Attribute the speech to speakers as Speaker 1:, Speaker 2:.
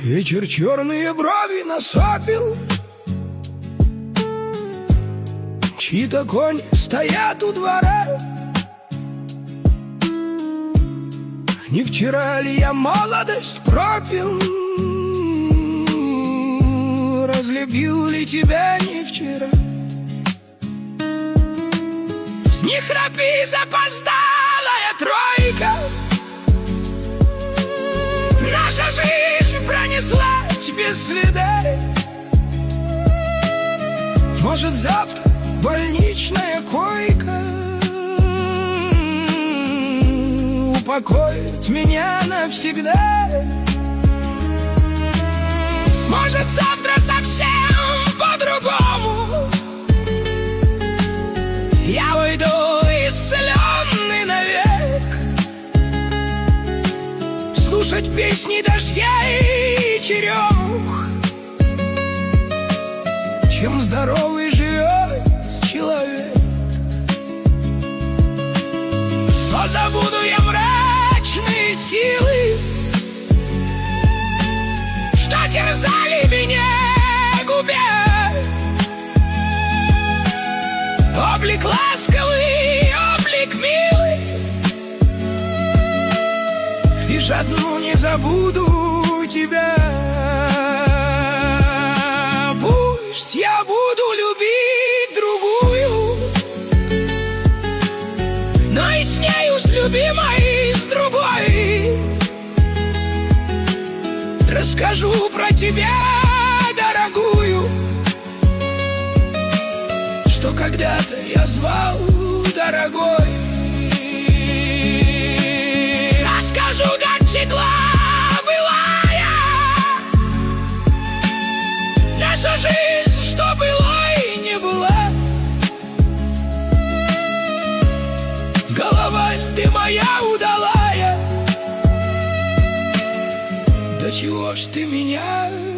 Speaker 1: Вечер черные брови насопил, чьи-то кони стоят у двора. Не вчера ли я молодость пропил? Разлюбил ли тебя не вчера? Не храпи, запоздалая тройка, наша жизнь пронеслась без следа. Может, завтра больничная койка упокоит меня навсегда. Может, завтра совсем по-другому я уйду исцеленный навек, слушать песни дождя и черемух, чем здоровый живет человек. Но забуду я мрачные силы, что терзали меня, губя. Облик ласковый, облик милый, лишь одну не забуду тебя. Пусть я буду любить другую, но и с нею, с любимой, с другой расскажу про тебя, дорогую, что когда-то я звал дорогой. Расскажу, как текла былая наша жизнь, что была и не была. Голова ты моя удалая, до чего ж ты меня